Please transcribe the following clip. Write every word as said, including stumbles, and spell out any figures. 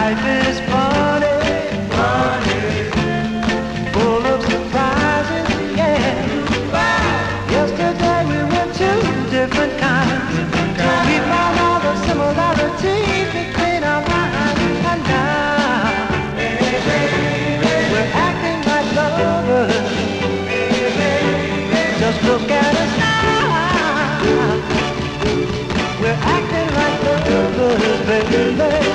Life is funny, funny, full of surprises, yeah. Yesterday we were two different kinds. We found all the similarities between our minds, and now we're acting like lovers. Just look at us now. We're acting like lovers, baby.